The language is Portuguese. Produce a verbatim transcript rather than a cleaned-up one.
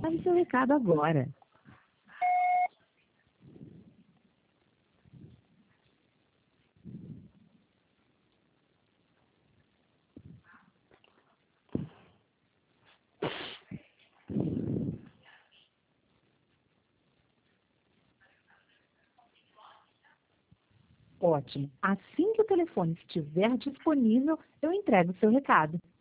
Grave seu recado agora. Ótimo. Assim que o telefone estiver disponível, eu entrego o seu recado.